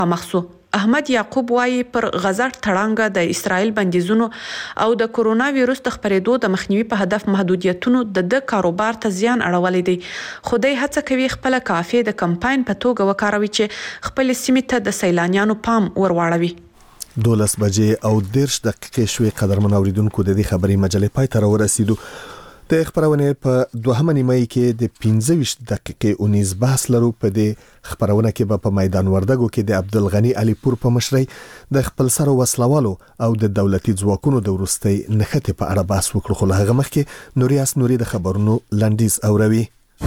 مخصو احمد یعقوب وايي پر غزا تړانګه د اسرائیل بندیزونو او د کورونا وایروس د خپرېدو د مخنیوي په هدف محدودیتونو د کاروبار ته زیان اړولې دي. خدای هڅه کوي خپل کافي د کمپاین په توګه وکاروي چې خپل سیمې ته د سیلانیانو پام ورواړوي. 12 بجې او 10 دقیقې شوې قدرمن اوریدونکو د دې خبري مجلې پای ته ورسېدو. د خبرونه په 2 نیمه کې د 15 دقیقې 19 بحث لرو. په دې خبرونه کې په میدان وردګو کې د عبدالغنی علي پور په مشرۍ د خپل سره وسلوالو او د دولتي ځواکونو د ورستۍ نښتې په اړه بحث وکړو. خو هغه مخکې نوریاس نوري د خبرونو لنډیز اوروي.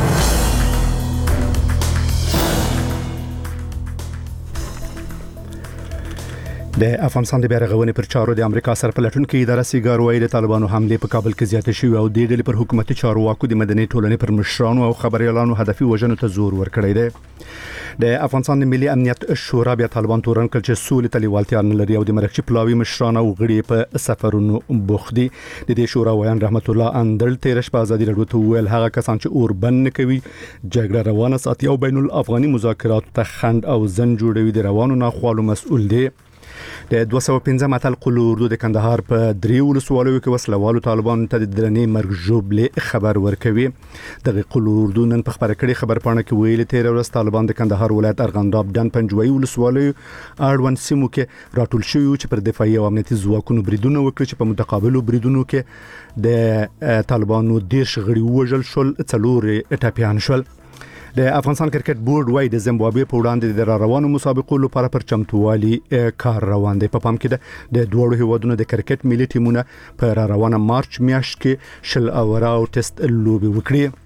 د افغانستان د بیرغونې پر چارو د امریکا سرپلټونکو اداره سیګار وايي د طالبانو حمله په کابل کې زیاته شوې او د ډلې پر حکومتي چارواکو د مدني ټولنې پر مشرانو او خبريالانو هدفي وژنو ته زور ورکړی دی. د افغانستان ملي امنیت شورا بیا طالبان تورن کړ چې سولې ته لیوالتیا نه لري او د مرکزي پلاوي مشران او غړي په سفرونو بوخت دي. د دې شورا ویان رحمت الله اندل تیرش په ازادي رادیو ته ویل هغه کسان چې اوربن کوي جګړه روانه ساتي او بین الافغاني مذاکرات ته خند او زن جوړوي د روانو ناخوالو مسؤل دي. د 215 متل قلو اردو د کندهار په 3 ولسوالیو کې وسلوالو طالبانو ته د درنې مرګ جوړبلې خبر ورکوي. دغه قلو اردو نن په خبره کړي خبر پاڼه کې ویل تیر ورځ طالبان د کندهار ولایت ارغنداب ډن پنجوي ولسوالیو اړوند سیمو کې راټول شوي چې پر دفاعي او امنیتي ځواکونو بریدونه وکړي چې په متقابلو بریدونو کې د طالبانو 10 غړي وژل شول 4 ټاپیان شول. د افغانستان کرکټ بورډ وايي د زیمبابوې په وړاندې د روانو مسابقو لپاره پر چمتووالي کار روان دی. په پام کې د دوه هیوادونو د کرکټ ملي ټیمونه په روانه مارچ میاشت کې شل اوره او ټیسټ لوبي وکړي.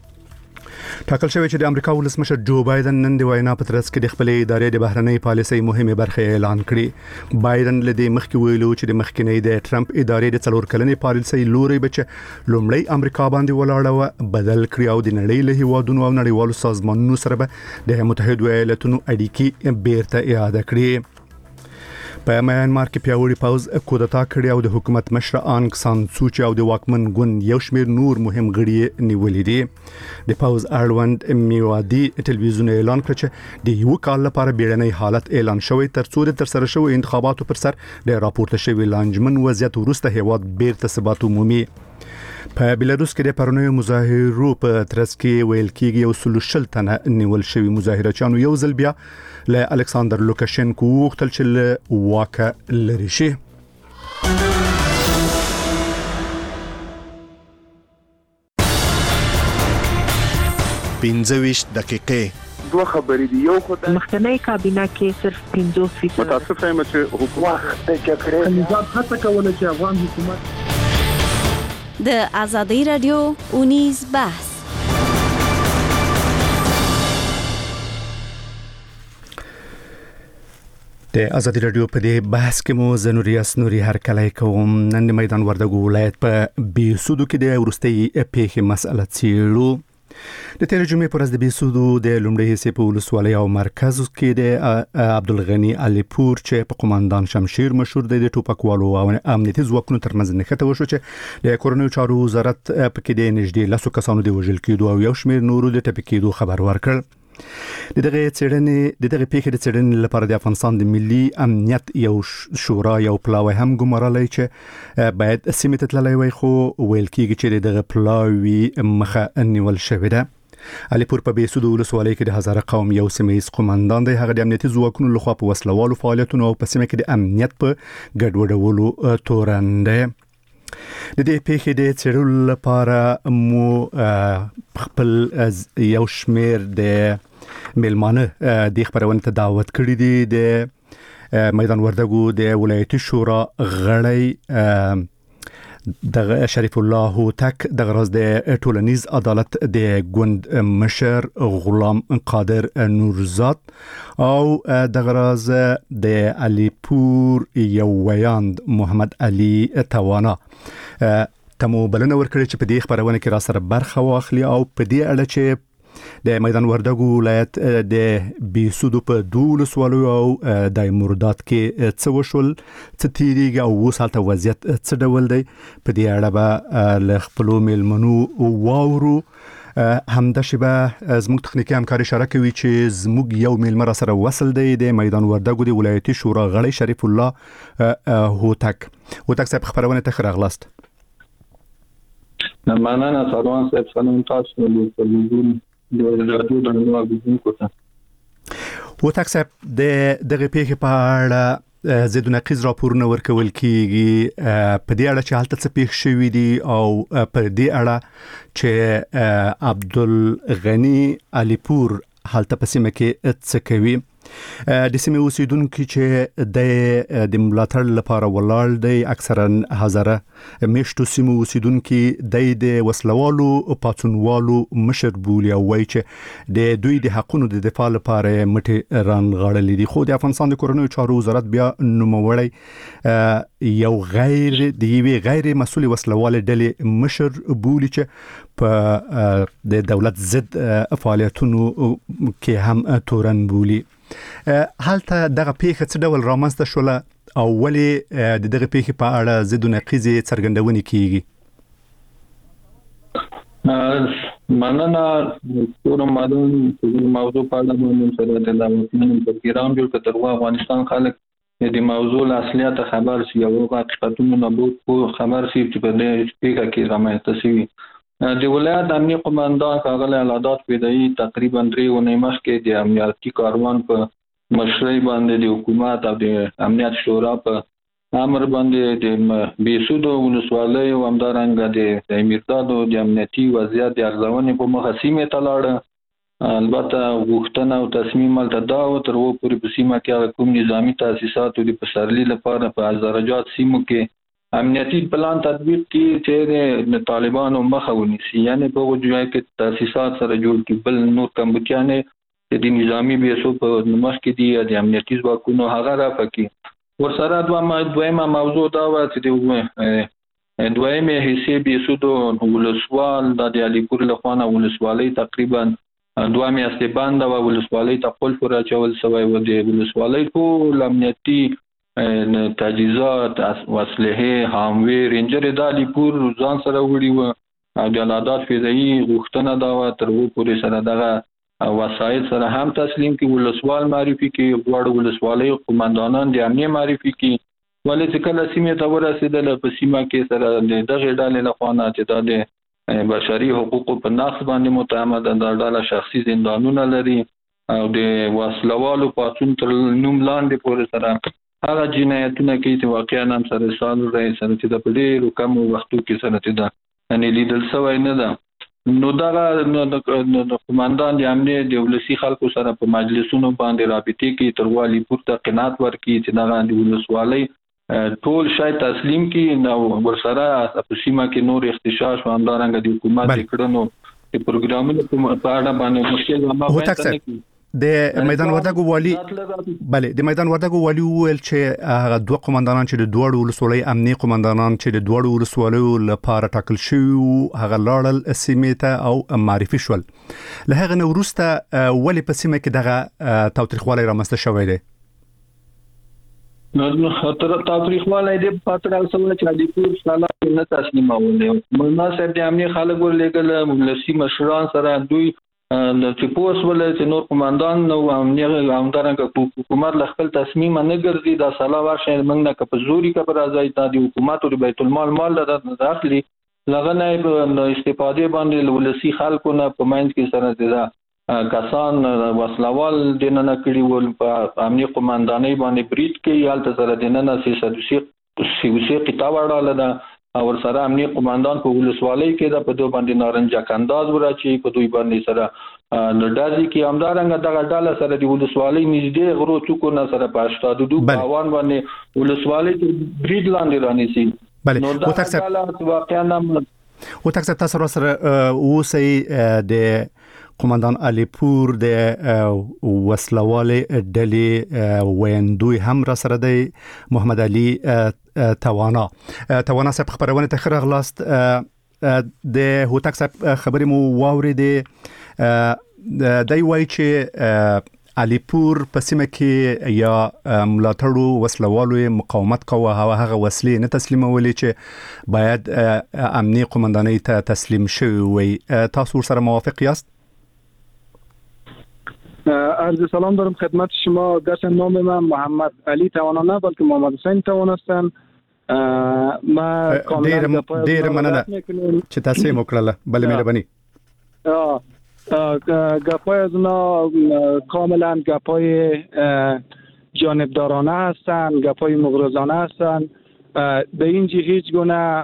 ټاکل شوی چې د امریکا ولسمشر جو بایدن نن د وینا په ترڅ کې د خپل ادارې د بهرنۍ پالیسۍ مهمه برخه اعلان کړي. بایدن له دې مخکې ویلو چې د مخکینی د ټرمپ ادارې د 4 کلنې پالیسۍ لوري بچ لومړی امریکا باندې ولاړه بدل کړی او د نړۍ له هیوادونو او نړیوالو سازمانونو سره به د متحده ایالاتونو اړیکې بیرته اعاده کړي. په میانمار کې پیاوړی پوز کودتا کړی او د حکومت مشر آنګ سان سوچي او د واکمن ګوند یو شمېر نور مهم غړي نیولې دي. د پوز اړوند میوادي ټلویزیون اعلان کړ چې د یو کال لپاره بیړنی حالت اعلان شوی ترڅو د ترسره شوی انتخاباتو پر سر د راپورته شوی لانجمن وضعیت وروسته هیواد بیرته ثبات عمومي. په بلاروس کې د پرونیو مظاهرو په ترڅ کې ویل کېږي یو سلوشل تنه نیول شوی مظاهرچیانو یو ځل بیا له الکساندر لوکاشنکو وغوښتل چې له واکه لرې شي. پنځه دقیقې دوه خبرې دي. یو خدای مخکنی کابینه کې صرف 50% متاسف یم چې حکومت د جګړې نظام هڅه کوله چې افغان حکومت د ازادي رادیو اونیز بحث. د ازادي رادیو په دې بحث کې مو زنوریاس نوري هرکلی کوم. نن د میدان وردګو ولایت په بیسودو کې د ورستۍ پیښې مسله څیړو. د تیر جمعې پر ورځ د بیسودو د لومړي حصے په ولسوالۍ او مرکز کې د عبدالغنی علي پور چې په قومندان شمشیر مشهور دی د ټوپکوالو او امنیتي ځواکونو ترمنځ نښته وشو چې د کورونو چارو وزارت پکې د نږدې 10 کسانو د وژل کېدو او یو شمېر نورو د ټپي کېدو خبر ورکړ. د دغه پیښې د څېړنې لپاره د افغانستان د ملي امنیت یو شورا یو پلاوی هم ګمارلی چې باید سیمې ته تللی وای خو ویل کېږي چې دغه پلاوی مخه نیول شوې ده. علي پور په بیسودو ولسوالۍ کې د هزاره قوم یو سیمه‌ییز قومندان دی. هغه د امنیتي ځواکونو لخوا په وسلوالو فعالیتونو او په سیمه کې د امنیت په ګډوډولو تورن دی. د دې پیښې د څېړلو لپاره مو خپل یو شمېر د ملمانه د خبرونه ته دعوت کړی دی. د میدان وردګو د ولایتي شورا غړی د شریف الله هوتک د غرض د ټولنیز عدالت د ګوند مشر غلام قادر نورزاد او د غرض د علي پور یو ویاند محمد علي توانا تمو بلنه ورکړي چې په دې خبرونه کې را سره برخه واخلي او په دې اړه چې د میدان وردګو ولایت د بیسودو په 2 ولسوالیو او د مرداد کې څه وشول څه تیریږي او اوس هلته وضعیت څه ډول دی په دې اړه به له خپلو میلمنو واورو. همدا شبه زموږ تخنیکی همکار اشاره کوي چې زموږ یو میلمه سره وصل دی د میدان وردګو د ولایتي شورا غړی شریف الله هوتک صاحب خبرونه ته راغلاست. مننه سلام صاحب، سلام تاسو له تلویزیون د رادیو د نوابیدونکو ته. هوتک صاحب دغه پیښې په اړه زیاتونه نقیض راپورونه ورکول کیږي په دې اړه چې حالت څه پیښ شوی دی او په دې اړه چې عبدالغنی علیپور حالت په سیمه کې څه کوي. د سیمه اوسیدونکو چې د ملاتړ لپاره ولاړ دی اکثرا هزاره میشتو سیمه اوسیدونکو د وسلوالو پاتونوالو مشر بولی او وایي چې د دوی د حقونو د دفاع لپاره مټي رانغړلې دي. خو د افغانستان د کورنیو چارو وزارت بیا نوموړی یو غیر مسؤل وسلوال ډلې مشر بولی چې په د دولت ضد فعالیتونو کې هم تورن بولی. حالت دغه پیښه څه ډول رامنځته شوله او ولې د دغه پیښې په اړه ضد نقیض څرګندونې کیږي؟ مننه ټول موضوع په اړه مونږ سره د لامل پروګرام جوړ کړ. افغانستان خلک د موضوع اصلیت خبر شي او حقیقتونو نه بو خبر شي چې په دې پیښه کې رامنځته شوی. د ولایت امنیه قومندان ښاغلی العداد فدایي تقریبا 3 ونې مخکې د امنیتي کاروان په مشرۍ باندې د حکومت او د امنیت شورا په امر باندې د بیسودو ولسوالۍ او همدارنګه د امیردادو د امنیتي وضعیت د ارزونې په مخه سیمې ته لاړه. البته غوښتنه او تصمیم ملته دا و تر و پورې په سیمه کې کوم نظامی تاسیسات د پسرلی لپاره په درجات سیمو کې امنیتي پلان تطبیق کی چې د طالبانو مخه ونیسي، یعنی په وجوه کې تاسیسات سره جوړ کی بل نور کمبودیانه د نظامی بیسو په مخ کې دی د امنیتي ځواکونو هغه را پکې ورسره دویمه موضوع دا و چې د دویمه حصے بیسو د ولسوال د علیپور لخوانه ولسوالۍ تقریبا 2 میاشتې بند او ولسوالۍ ته خپل پر چول سوی و د ولسوالۍ ټول امنیتي تجهیزات وسلې هاموي رینجر د علیپور ځان سره وړي و او د العداد فدایي غوښتنه دا و تر و پورې سره دغه وسایل سره هم تسلیم کی ولسوال معرفي کی غواړو ولسوالۍ قومندانان د امنیه معرفي کی ولې چې کله سیمه ته ورسېدل په سیمه کې سره دغه ډلې لخوا چې د بشري حقوقو په نقض باندې متهمه ده، د ډله شخصي زندانونه لري او د وسلوالو پاتون تر نوم لاندې پورې سره هغه جنایتونه کوي چې واقعا هم سره سال راځي سره چې د پدې کم وختو کې سره چې دا ان لیدل سوی نه ده. نو دا د قومندان د امنیه د ولسی خلکو سره په مجلسونو باندې رابطې کې تروالی پورته قناعت ورکړي چې دا د ولسوالۍ ټول شای تسلیم کړي نو ورسره په سیمه کې نور اختشاش و همدارنګه د حکومت کړنو د پروګرامونو په اړه باندې مشکل ما وایي نه د میدان وردګو والی د میدان وردګو والی ویل چې هغه دوه قومندانان چې د دوړو ولسوالۍ امنیه قومندانان چې د دوړو ولسوالیو لپاره ټاکل شوی هغه لاړل سیمې ته او معرفي شول. له هغه نه وروسته ولې په سیمه کې دغه تاوتریخوالی رامنځته شوی دی؟ نو خطر تاوتریخوالی دی په خاطر اوسه چې د پور سالا نه تسلیمول مولانا صاحب د امنیه خلک ورلېږل مولسي مشران سره دوی چې پوس ولې چې نور قومندان نو امنیه همدارنګه حکومت ل خپل تصمیم نه ګرځي دا سالا ورشه موږ نه کپ زوري کپ راځي ته د حکومت او بیت المال د داخلي لغنه استفاده باندې ولسی خلکو نه په منځ کې سره دا کسان وسلوال دینه کړي ول په امنیه قومندانۍ باندې بریټ کې حالت سره دینه سیاسي کتاب اړه ده او سره امنیه قومندان په ولسوالۍ کې د په دوه باندې نارنجک انداز ورچی په دوی باندې سره لړدازي کې همدارنګه دغه ډاله سره د ولسوالۍ نږدې غرو څوک نه سره په 82 باوان باندې ولسوالۍ کې بریډ لاندې رانیسي. نو دا ډاله واقعا هم او تاسو تاسو سره اوسئ د قومندان علیپور د وسلوالې ډلې ویندوی هم را سره دی محمد علي توانا صاحب خبرونه ته خرغلاست د هوتک صاحب خبرې مو واورېدې دی وایي چې علیپور په سیمه کې یا ملاتړو وسلوالو مقاومت کوه هغه وسلې نه تسلیمولې چې باید امنیه قومندانۍ ته تسلیم شوی وي. تاسو سره موافق یاست؟ عرض سلام دارم خدمت شما. گرچه نام من محمد علی توانا نه بلکه محمد حسین توانا هستم. ما ډیر مننه چې تاسو یې وکړله. بله مهرباني. گپای از اونا کاملا گپای جانبدارانه هستن، گپای مغرضانه هستن. به این جهت هیچ گونه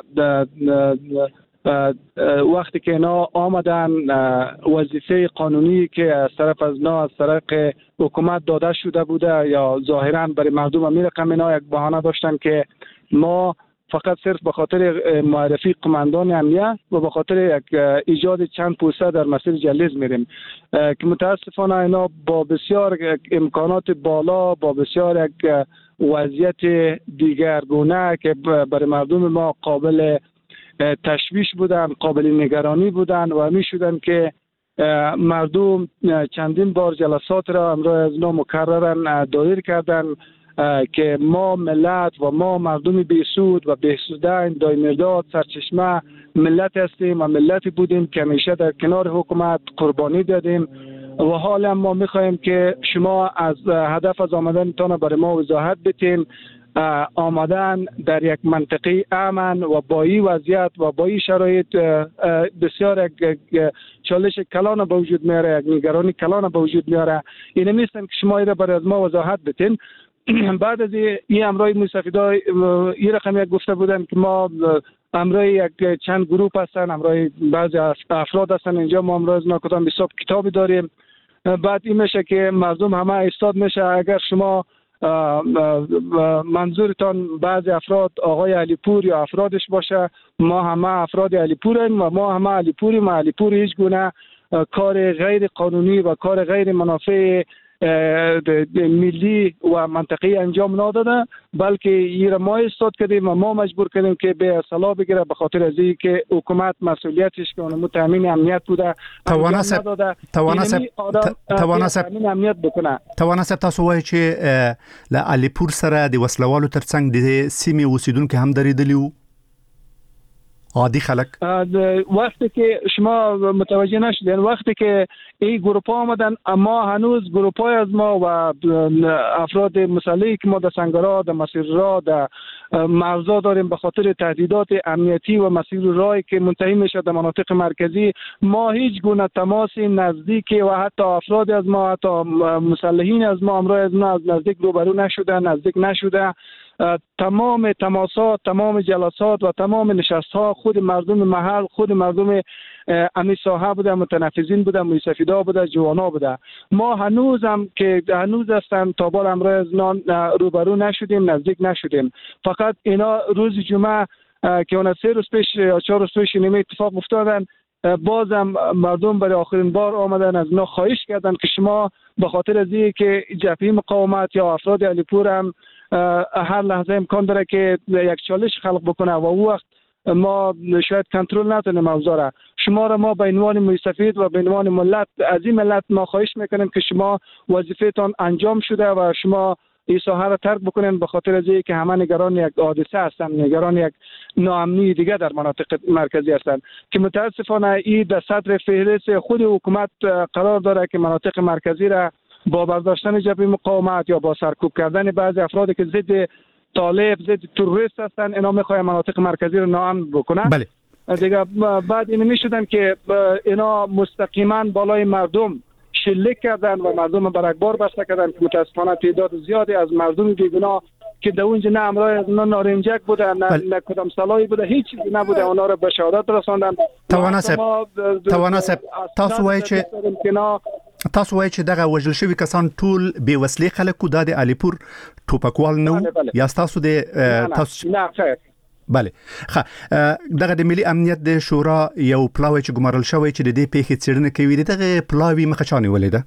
وقتی که اینا آمدن وظیفه قانونی که از طرف از اینا از طرف حکومت داده شده بوده یا ظاهرا برای مردم می رقم اینا یک بهانه داشتن که ما فقط صرف به خاطر معرفی قماندان امنیه و به خاطر یک ایجاد چند پوسته در مسیر جلیز میریم که متاسفانه اینا با بسیار امکانات بالا، با بسیار یک وضعیت دیگرگونه که برای مردم ما قابل تشویش بودن، قابل نگرانی بودن و می شدن که مردم چندین بار جلسات را امروز از اینا مکررن دایر کردن که ما ملت و ما مردم بیسود و بیسودن دایمرداد سرچشمه ملت هستیم و ملتی بودیم که همیشه در کنار حکومت قربانی دادیم و حالا ما میخواهیم که شما از هدف از آمدنتان برای ما وضاحت بتین. آمدن در یک منطقه امن و با این وضعیت و با این شرایط بسیار یک چالش کلان به وجود میاره، یک نگرانی کلان به وجود میاره. این نیستن که شما ایره برای از ما وضاحت بتین. بعد از این امرای موسفیدا این رقم یک گفته بودن که ما امرای یک چند گروه هستن، امرای بعضی افراد هستن اینجا، ما امروز کدام حساب کتابی داریم. بعد این میشه که مردم همه استاد میشه اگر شما منظورتان بعضی افراد آقای علیپور یا افرادش باشه. ما همه افراد علیپوریم و ما همه علیپوریم. علیپور هیچ گونه کار غیر قانونی و کار غیر منافع ملی و منطقی انجام نداده، بلکه این ما استاد کردیم و ما مجبور کردیم که به اصلاح بگیره به خاطر از این که حکومت مسئولیتش که اونمو تامین امنیت بوده تامین امنیت بکنه. توانست تاسو وایي چې له علیپور سره د وسلوالو ترڅنګ د سیمې اوسیدونکو هم درېدلي عادی خلق. وقتی که شما متوجه نشدین، وقتی که این گروپ ها آمدن، اما هنوز گروپ های از ما و افراد مسلحی که ما در سنگرها، در مسیر راه، در مرزا داریم به خاطر تهدیدات امنیتی و مسیر راهی که منتهی میشه در مناطق مرکزی، ما هیچ گونه تماسی نزدیکی و حتی افراد از ما، حتی مسلحین از ما امروز از نزدیک روبرو نشدن، نزدیک نشده. تمام تماسات، تمام جلسات و تمام نشست‌ها خود مردم محل، خود مردم امی ساحه بوده، متنفذین بوده، موسفیدا بوده، جوانا بوده. ما هنوز هم که هنوز هستن تا بار امروز روبرو نشدیم، نزدیک نشدیم. فقط اینا روز جمعه که اون 3 روز پیش یا 4 روز پیش اینمی اتفاق افتادن، بازم مردم برای آخرین بار آمدن از اینا خواهش کردن که شما به خاطر از اینکه که جبهه مقاومت یا افراد علیپور هم هر لحظه امکان داره که یک چالش خلق بکنه و او وقت ما شاید کنترل نتونیم موضوع را. شما را ما به عنوان موسفید و به عنوان ملت، از این ملت ما خواهش میکنیم که شما وظیفه‌تان انجام شده و شما این ساحه را ترک بکنین به خاطر از اینکه همه نگران یک حادثه هستن، نگران یک ناامنی دیگه در مناطق مرکزی هستن که متاسفانه این در صدر فهرست خود حکومت قرار داره که مناطق مرکزی را با برداشتن جبهه مقاومت یا با سرکوب کردن بعضی افرادی که ضد طالب، ضد تروریست هستن، اینا میخواد مناطق مرکزی رو ناامن بکنن. بله. دیگه بعد این میشدن که اینا مستقیما بالای مردم شلیک کردن و مردم برگبار بسته کردن که متاسفانه تعداد زیادی از مردم بیگناه که در اونجا نه امرای نه نارنجک بوده، نه کدام سلاحی بوده، هیچ چیزی نبوده، اونا رو به شهادت رساندن. توانست تاسو وایي چې دغه وژل شوي کسان ټول بې وسلې خلک کو د علیپور ټوپکوال نه یا تاسو د تاسو نه خیر. بله. دغه د ملي امنیت د شورا یو پلاوی چې ګمارل شوی چې د دې پیښې څېړنه کوي، دغه پلاوی مخه چا نیولې ده؟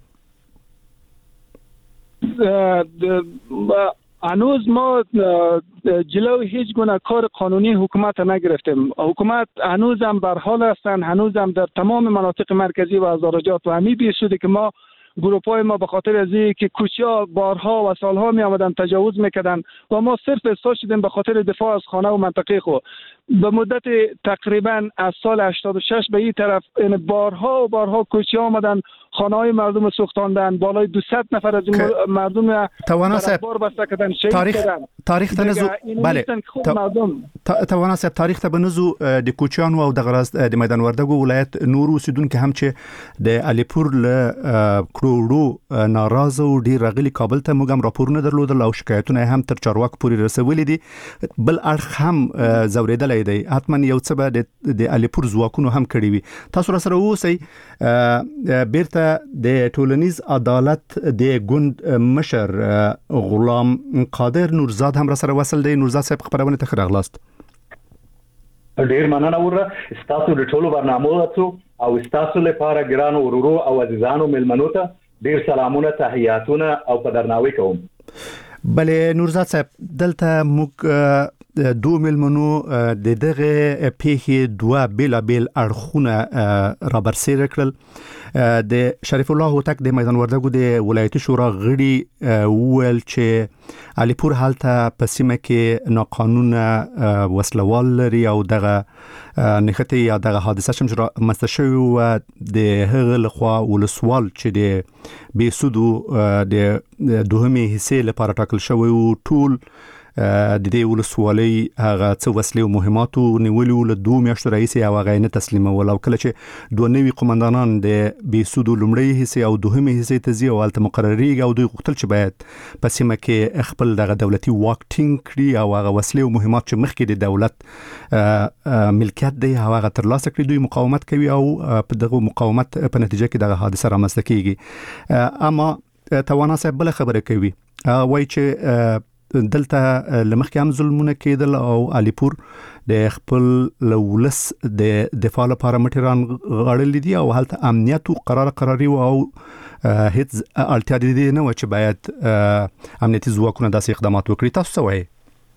هنوز ما جلو هیچ گونه کار قانونی حکومت نگرفتیم. حکومت هنوز هم بر حال هستن، هنوز هم در تمام مناطق مرکزی و هزارجات و همی بیسوده که ما گروپ‌های ما به خاطر از اینکه کوچه‌ها بارها و سالها می آمدن تجاوز میکردن و ما صرف استاد شدیم به خاطر دفاع از خانه و منطقه خود. به مدت تقریبا از سال 86 به این طرف این بارها و بارها کوچه‌ها آمدن، خانه‌های مردم سوختاندن، بالای 200 نفر از مردم بار بسته کردن، شهید کردن. تاریخ تنزو بله توانا صاحب تاریخ ته بنزو د کوچیانو او د غراز د میدان وردګو ولایت نور اوسیدونکو هم چې د الیپور له کروړو ناراضه او ډیر غلي کابل ته موږ هم راپورونه درلودل او شکایتونه هم تر چارواکو پورې رسولې دي، بل اړخ هم زوریدلې دی، حتما یو څه به د الیپور ځواکونو هم کړی وي. تاسو را سره اوسئ بیرته د ټولنیز عدالت د ګوند مشر غلام قادر نورزاد هم را سره وصل دی. نورزاد صاحب خبرونه ته راغلاست. ډیر مننه وره استاسو د ټولو برنامو او استاسو لپاره ګرانو ورورو او عزیزانو ملمنو ته ډیر سلامونه تحیاتونه او په درناوي کوم. بله نورزاد صاحب دلته موږ دو ملمنو د دغه پیښې دوه بیلابیل اړخونه را برسېره کړل. د شریف الله هوتک د میدان وردګو د ولایتي شورا غړي وویل چې الیپور هلته په سیمه کې ناقانونه وسلوال لري او دغه نښتې یا دغه حادثه چې رامنځته شوې وه د هغه لخوا ولسوال چې د بېسودو د دوهمې حصې لپاره ټاکل شوی و ټول د دې ولسوالۍ هغه څه وسلې او مهماتو نیولي له 2 میاشتو راهیسې او هغه نه تسلیمول، او کله چې دوه نوي قومندانان د بېسودو لومړۍ حصې او دوهمې حصې ته ځي او هلته مقرریږي او دوی غوښتل چې باید په سیمه کې خپل دغه دولتي واک ټینګ کړي او هغه وسلې او مهمات چې مخکې د دولت ملکیت دی هغه ترلاسه کړي، دوی مقاومت کوي او په دغه مقاومت په نتیجه کې دغه حادثه رامنځته کیږي. اما توانا صاحب بل خبره کوي، وایي چې دلته لمخکې هم ظلمونه کېدل او الیپور د خپل ولس د دفاع لپاره مټران غړلې دي او هلته امنیت او قراري او هیڅ اړتیا دي نه و چې باید امنیتي ځواکونه داسې اقدامات وکړي. تاسو څه وایي؟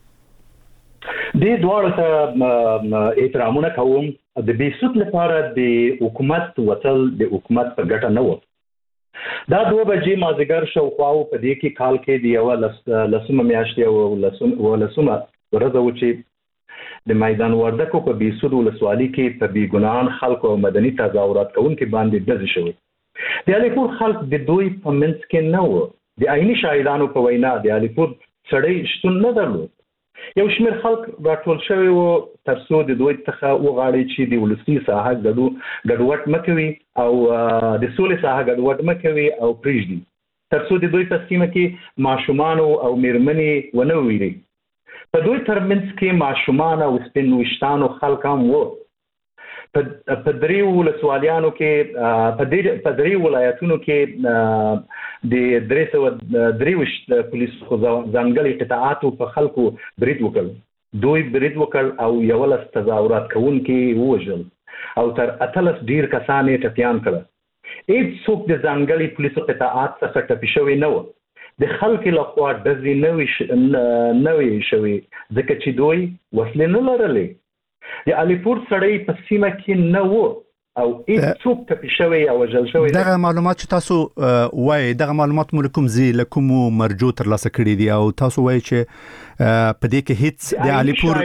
د دوړو ته احترامونه کوم. د بیسود لپاره د حکومت وصل د حکومت په ګټه نه و. دا 2 بجې مازیګر شاوخوا په دې کې کال کې دی یو لسمه میاشتې او لسمه ورځ و چې د میدان وردګو په بیسود ولسوالۍ کې په بیګنان خلکو او مدني تظاهرات کوونکو باندې ډزې شوې. د الیپور خلک د دوی په منځ کې نه و. د عیني شاهدانو په وینا د الیپور سړی شتون نه درلود. یو شمېر خلک راټول شوي وو تر څو د دوی څخه وغواړي چې د ولسي ساحه ګډوډ مه کوي او د سولې ساحه ګډوډ مه کوي او پرېږدي تر څو د دوی په سیمه کې ماشومان او میرمنې ونه ویري. په دوی ترمنځ کې ماشومان او سپین ویښتانو خلک هم وو. په دریو ولسوالیانو کې په دریو ولایتونو کې د 323 پولیسو ځانګړي قطاعاتو په خلکو برید وکړ. دوی برید وکړ او 11 تظاهرات کوونکي ووژل او تر 18 ډیر کسان یې ټپیان کړل. هیڅ څوک د ځانګړي پولیسو قطاعات څخه ټپي شوی نه و. د خلکو لخوا ډزې نه وي شوي ځکه چې دوی وسلې نه لرلې. د الیپور سړی په سیمه کې نه و او هیڅ څوک ټپي شوی او وژل شوی. دغه معلومات چې تاسو وایي دغه معلومات مو کوم ځای له کومو مرجو ترلاسه کړي دي او تاسو وایي چې په دې کې هیڅ د الیپور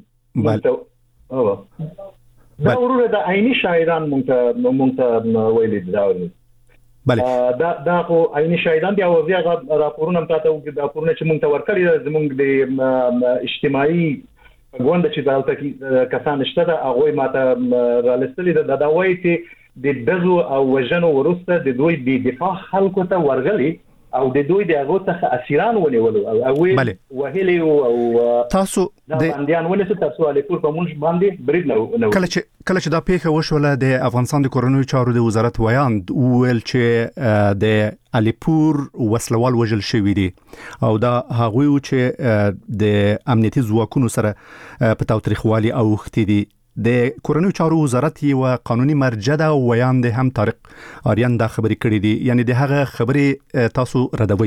دا ورور د عیني شاهدان مونږ ته ویلي دي. بله دا خو عیني شاهدان دي او هغه راپورونه هم تاسو د راپورونه چې مونږ ته ورکړي زمونږ د اجتماعي غونډه چې دالته کسان شته دا هغه ماته را لستلي دا وایي چې د دزو او وژنو ورسته د دوی د دفاع خلکو ته ورغلي او د دوی د هغه څخه اسیران ونیول او وهلي او تاسو د باندېان ولې تاسو الیپور په مونږ باندې برید نه کله چې دا پیښه وشوله د افغانستان د کورنیو چارو د وزارت ویاند ویل چې د الیپور وسلوال وژل شوی دي او دا هغوی چې د امنیتي ځواکونو سره په تاوتریخوالي اوښتي دي. د کورنیو چارو وزارت یو قانوني مرجع ده او ویاند هم طارق آریان دا خبرې کړې دي، یعنی د هغه خبرې تاسو ردوي.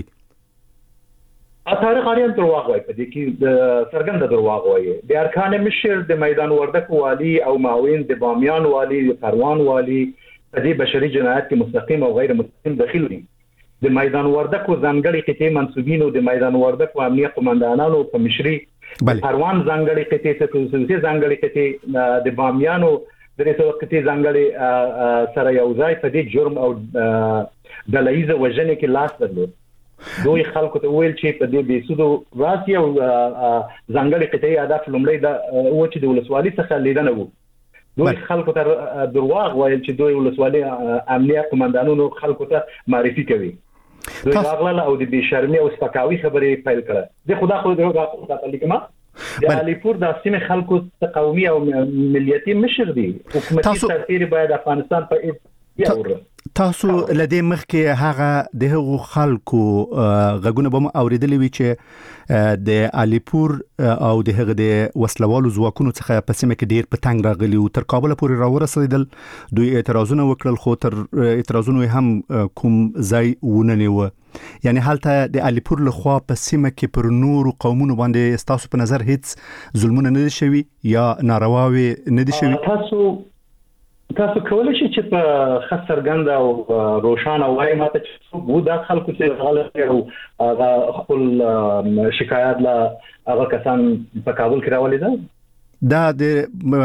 طارق آریان درواغ وایي، په دې کې څرګنده درواغ وایي. د ارکان مشر د میدان وردګو والی او معاون د بامیان والی د پروان والی په دې بشري جنایت کې مستقیم او غیر مستقیم دخیل دي. د میدان وردګو ځانګړي قطعي منسوبینو د میدان وردګو امنیه قومندانانو په مشري پروان ځانګړي قطعي څخه ځانګړي قطعي د بامیانو د رسو قطعي ځانګړي سره یو ځای په دې جرم او دلایزه وجنه کې لاس درلود. دوی خلکو ته ویل چې په دې بیسودو راسي او ځانګړي قطعي هدف لومړی د و چې د ولسوالۍ څخه لیدنه وو. دوی خلکو ته درواغ ویل چې دوی ولسوالۍ امنیه قومندانونو خلکو ته معرفي کوي. دوی راغله او د بشرمي او سپکاوي خبرې پیل کړه. د خدا خو د لیکما د علیپور د سیمه خلکو قومي او ملیتي مشر دي. حکومتي سرتیر باید افغانستان په تاسو لدې مخکې هغه د هغو خلکو غږونه به اوریدلې وي چې د علیپور او د هغه د وسلوالو ځواکونو څخه په سیمه کې ډیر په تنګ راغلي او تر کابل پورې راورسېدل. دوی اعتراضونه وکړل خو تر اعتراضونو هم کوم ځای ونه نیو. یعنی هلته د علیپور لخوا په سیمه کې پر نورو قومونو باندې تاسو په نظر هیڅ ظلمونه نه دي شوي یا نارواوي نه دي شوي؟ تاسو کولای شئ چې په خسرګند او روشانه وایي ماته چې وو د خلکو چې غلط او هغه خپل شکایت لا هغه کسان په کابل کې راولي دا د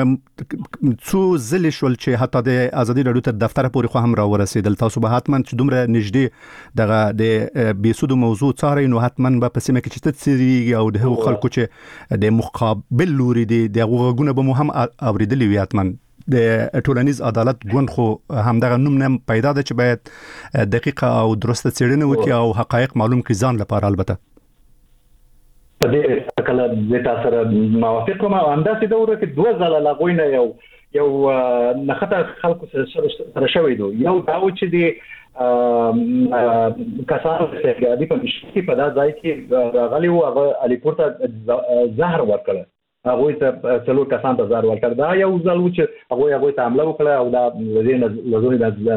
څو ځلې شول چې حتی د ازادي راډیو تر دفتر پورې خو هم راورسېدل. تاسو به حتما چې دومره نږدې دغه د بیسودو موضوع څارئ نو حتما به په سیمه کې چې تسریږي او د هغو خلکو چې د مقابل لوري دي د غوږونه به مو هم اوریدلي وي. حتما د ټولنیز عدالت ګوند خو همدغه نوم نه پیدا ده چې باید دقیقه او درسته څېړنه وکړي او حقایق معلوم کړي ځان لپاره. البته په دې کله د تاسو سره موافق کوم او انداسې دوره کې دوه ځله لاغوینه یو نخته خلکو سره شوی دی. یو دا و چې د کسانو چې په مشکل په دا ځای کې راغلي وو هغه علیپور ته زهر ورکړل. هغه ته څلور کسان ته زهر ورکړ. دا یو ځل و چې هغه ته حمله وکړه او دا لزینه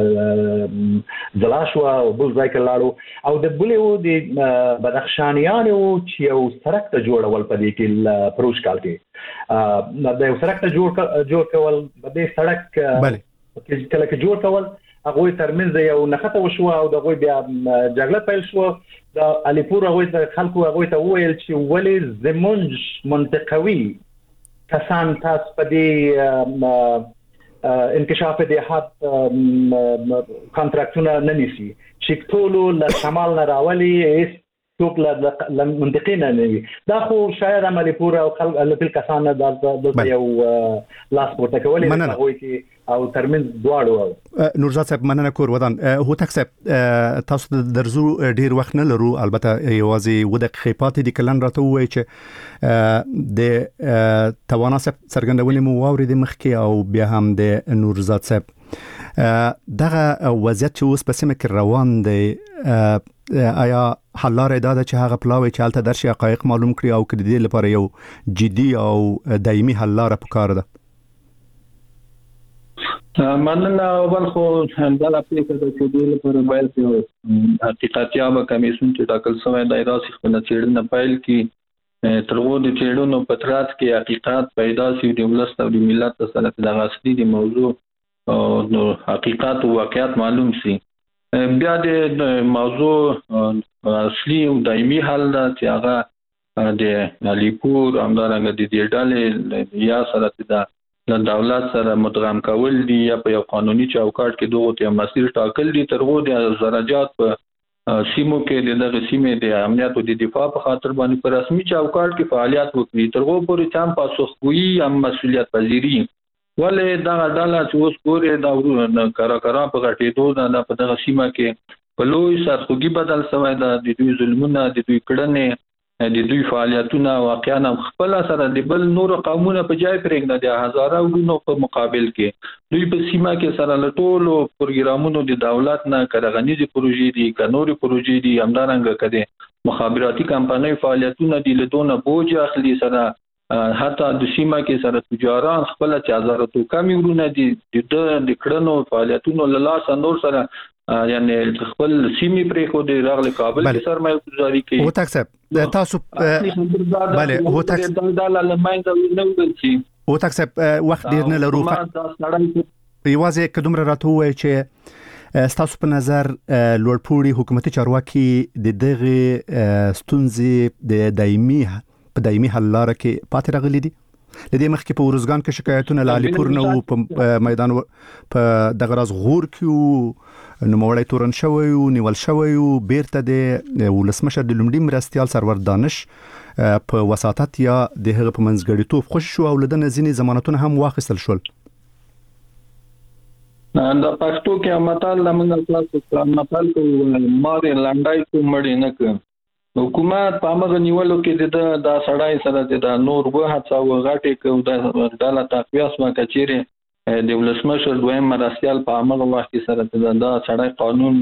د زلاشوا او بل ځای کې لاړو او د بلیو د بدخشانیانو چې یو سړک ته جوړول په دې کې پروش کال کې د یو سړک ته جوړ کول د دې سړک کله کې جوړ کول هغه ترمنځ یو نخته وشو او دغه بیا جګړه پیل شو. د علیپور هغه خلکو هغه ته ویل چې ولې زمونږ منطقوي کسان تاسو په دې انکشاف د حد کانټراکټونه نه نیسي چې ټول له شمال نه راولي څوک له منطقې نه وي. دا خو شاید علیپور او خلک کسان د یو لاس پورته کولای هغه کې او ترمن دواړو. نورزاد صاحب مننه کور ودان. هوتک صاحب تاسو درزو ډیر وخت نه لرو البته یوازې و دقیقې پاتې دي کلن راته وایي چې د توانا صاحب څرګندولې مو واوري د مخکې او بیا هم د نورزاد صاحب دغه وضعیت چې اوس په سیمه کې روان دی آیا حل لاره دا ده چې هغه پلاوی چې هلته درشي حقایق معلوم کړي او کړي د لپاره یو جدي او دایمي حل لاره پکار ده؟ مننه. اول خو دا پریکړه ده چې د لپاره باید یو حقیقتیابه کمیسیون چې ټاکل شوی دی راسي خپل څېړنه پیل کړي. تر اوسه د څېړنو په ترڅ کې حقیقت پیدا شي د ولس او د ملت سره د اصلي د موضوع او حقیقت او واقعیت معلوم شي. بیا د موضوع اصلي او دایمي حل ده چې هغه د علیپور همدارنګه د دې ډلې یا سره د دولت سره مدغم کول دي یا په یو قانوني چوکاټ کې دوه ته مسیر ټاکل دي. تر هغه د زراجات په سیمو کې دغه سیمې د امنیت او د دفاع په خاطر باندې په رسمي چوکاټ کې فعالیت وکړي. تر هغه پورې چې هم پاسخګویي هم مسؤلیت پذیری ولې دا ډله چې اوس پورې دا کارا په غټېدو دا په دغه سیمه کې په لوی سرخوږي بدل شوی دا د دوی ظلمونه د دوی کړنې د دوی فعالیتونه واقعا خپل سره د بل نور قومونه په ځای پرېږده د هزارو ګونو په مقابل کې دوی په سیمه کې سره لټولو پروګرامونو د دولت نه کارغنیزي پروژې دي کانوري پروژې دي همدارنګه کده مخابراتي کمپنۍ فعالیتونه دي لدونه بوج اخلي سره حتی د سیمه کې سره تجاران خپل چې هزارو تو کمی ورونه دي د کړنو فعالیتونو له لاس نور سره یعنی خپل سیمه پرې خو د راغله کابل کې سرمایه گذاري کوي. هوتک صاحب تاسو بله هوتک دا لمنځه نه وځي. هوتک صاحب وخت ډیر نه لرو یوازې کدومره راته وایي چې ستاسو په نظر لوړپوړي حکومتي چارواکي د دغه ستونزې د دایمي حل لاره کې پاتې راغلي دي. لدې مخکې په ورزګان کې شکایتونه له علیپور نه په میدان په دغه راز غور کې نوموړی تورن شوی او نیول شوی او بیرته د ولسمشر د لومړي مرستیال سرور دانش په وساطت یا د هغه په منځګړیتوب خوشی شو او لدنه ځینې ضمانتونه هم واخیستل شول. دا پښتو کې متل لمنه تاسو متل کو ماري لنډای کو مړی نه ک حکومت په هغه نیولو کې د سړای سره د نور به هڅه وغټي کو د ډاله تقویاس ما کچيري د ولسمشر دویم مرستيال په هغه وخت سره د سړای قانون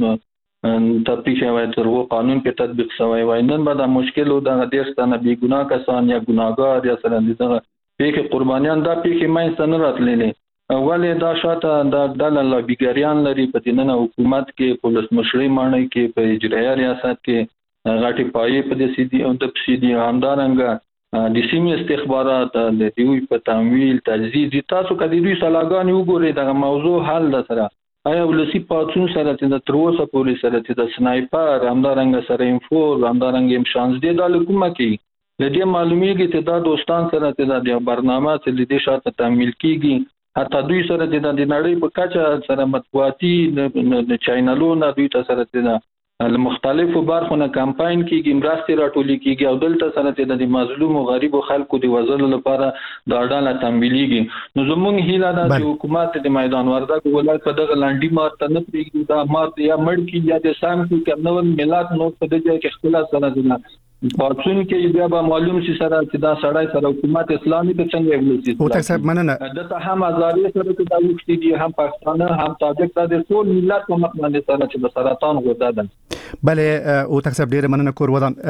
تطبیق شوی تر و قانون په تطبیق شوی وای نن به د مشکل او د دیرستانه بی ګناه کسان یا ګناګار یا سره دغه پیخي قربانيان دا پیخي مې سن راتللې ولې دا شاته د ډاله لابیګریان لري په دینه حکومت کې پولیس مشري مانای کې په اجرایي ریاست کې غاټي پای په دې سيدي او د سيدي همدارنګ د سیمې استخبارات د دوی په تمویل تجهیز تاسو کدي دوی سلاګان وګورئ د موضوع حل د سره آیا ولسی پاتون سره د تروسه پولیس سره د سنایپر همدارنګ سره انفور همدارنګ امشانز دي د حکومت کې لدې معلومیږي چې دا دوستان سره د برنامه چې د شاته تمویل کیږي حتی دوی سره د نړۍ په کچه سره مطبوعاتي د چینلونو دوی ته سره د مختلفو برخو نه کمپاین کیږي مرستې راټولې کیږي او دلته سره د مظلوم او غریب خلکو د وزل لپاره د اډاله تمویلېږي نو زموږ هیله ده چې حکومت د میدان وردګ ولایت په دغه لانډي مارته نه پریږدي دا مارته یا مړ کی یا د سام کې نو ملت نو په دې کې اختلاف سره دي پاتون کې بیا به معلوم شي سره چې دا سړی سره حکومت اسلامي د څنګه ولسی او تاسو مننه دته هم ازاري سره چې دا وختي دي هم پاکستان هم تاجک د ټول ملت په مخ باندې سره چې د سرطان غوډه ده بله او تاسو ډیر مننه کور ودان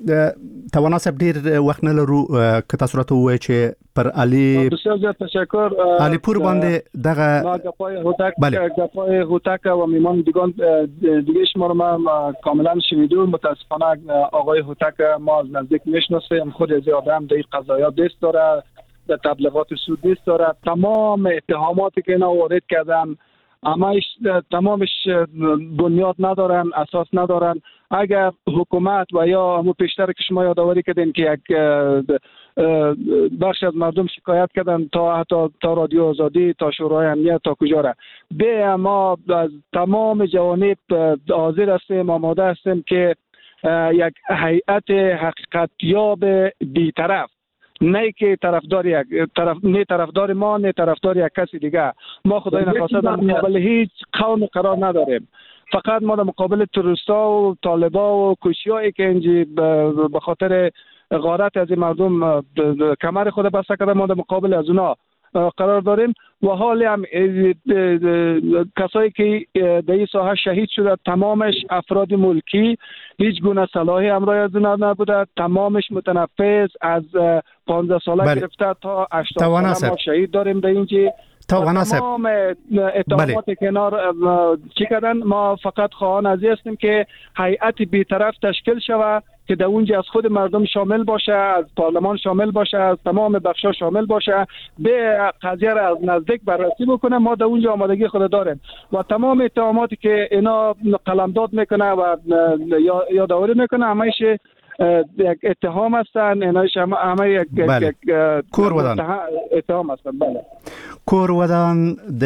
توانا سب ډیر وخت نه لرو که تاسو راته وایي چې پر علي تشکر علي پور باندې دغه گپای هوتک و میمان دیگه شما رو ما کاملا شنیدم متاسفانه آقای هوتک ما از نزدیک میشناسیم خود از آدم در قضایا دست داره در تبلیغات سود دست داره تمام اتهاماتی که اینا وارد کردن تمامش بنیاد ندارن اساس ندارن اگر حکومت و یا همون پیشتر که شما یادآوری کردین که یک بخش از مردم شکایت کردن تا رادیو آزادی تا شورای امنیت تا کجا را به ما از تمام جوانب حاضر هستیم آماده هستیم که یک هیئت حقیقتیاب بی‌طرف نه که طرفدار ما نه طرفدار یک کسی دیگه ما خدای نخواسته در مقابل هیچ قوم قرار نداریم فقط ما در مقابل تروریستا و طالبا و کوشیایی که اینجی به خاطر غارت از این مردم کمر خود بسته کرده ما در مقابل از اونا قرار داریم و حال هم کسایی که در این ساحه شهید شده تمامش افراد ملکی هیچ گونه سلاحی همراه از اونا نبوده تمامش متنفذ از 15 ساله گرفته تا 80 ساله ما شهید داریم در اینجا تمام اتهامات کنار چی کردن ما فقط خواهان از هستیم که هیئت بی‌طرف تشکیل شود که در اونجا از خود مردم شامل باشه از پارلمان شامل باشه از تمام بخشا شامل باشه به قضیه را از نزدیک بررسی بکنه ما در اونجا آمادگی خود داریم و تمام اتهاماتی که اینا قلمداد میکنه و یادآوری میکنه همهش یک اتهام هستن ایناش همه یک اتهام هستن بله کور ودان د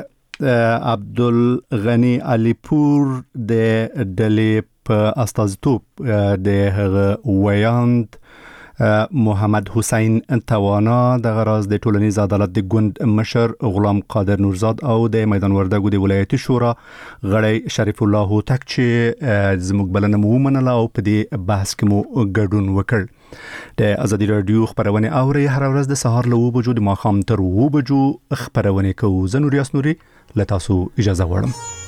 عبدالغنی علی پور د ډلې په استازیتوب د هغه ویاند محمد حسین توانا د غراز د ټولنیز عدالت د ګوند مشر غلام قادر نورزاد او د میدان وردګو د ولایتي شورا غړی شریف الله هوتک چې زموږ بلنه مو ومنله او په دې بحث کې مو ګډون وکړ د ازادي رادیو خبرونه اوري هر ورځ د سهار له 9 بجو د ماښام تر 2 بجو خبرونه کوو زه نور یاس نوري لتاسو اجازه غواړم